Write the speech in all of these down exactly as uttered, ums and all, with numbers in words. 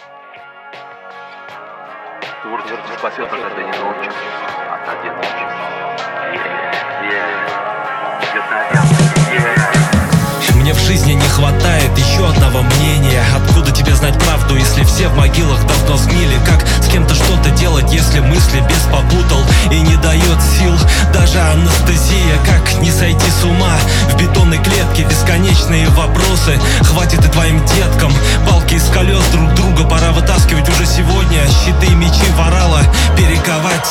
Творчество спасет от этой ночи, от одиночества. Мне в жизни не хватает еще одного мнения. Откуда тебе знать правду, если все в могилах давно сгнили? Как с кем-то что-то делать, если мысли без попутал и не дает сил даже анестезия? Как не сойти с ума в бетонной клетке? Бесконечные вопросы, хватит и твоим деткам. Палки из колес друг друга пора вытаскивать уже сегодня. Щиты и мечи ворала перековать.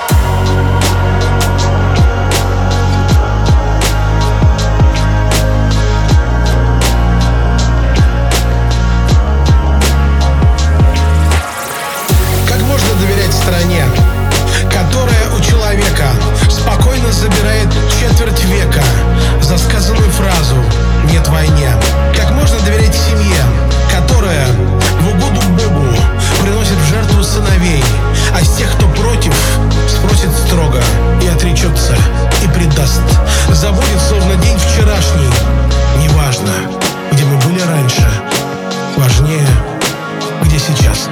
Стране, которая у человека спокойно забирает четверть века за сказанную фразу «нет войне». Как можно доверять семье, которая в угоду Богу приносит в жертву сыновей, а с тех, кто против, спросит строго и отречется, и предаст, забудет, словно день вчерашний. Неважно, где мы были раньше, важнее, где сейчас.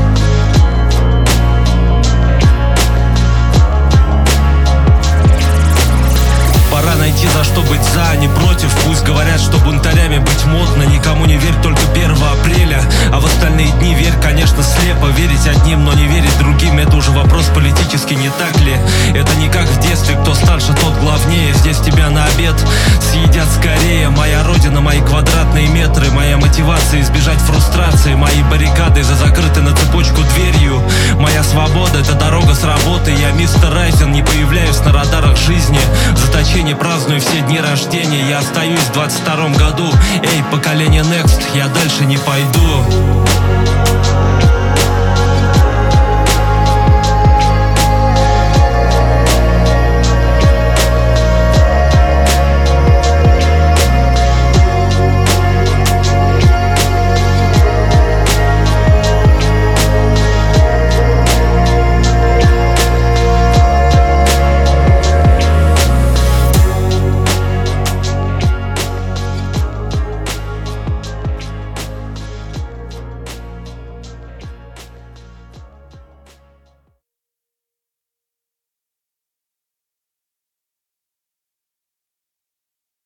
Пора найти, за что быть за, а не против. Пусть говорят, что бунтарями быть модно. Никому не верь, только первого апреля. А в остальные дни верь, конечно, слепо. Верить одним, но не верить другим — это уже вопрос политический, не так ли? Это не как в детстве, кто старше, тот главнее. Здесь тебя на обед съедят скорее. Моя родина, мои квадратные метры, моя мотивация избежать фрустрации, мои баррикады за закрытой на цепочку дверью. Моя свобода — это дорога с работы. Я мистер Райзен, не появляюсь на радарах жизни. Заточение праздную все дни рождения. Я остаюсь в двадцать втором году. Эй, поколение Next, я дальше не пойду.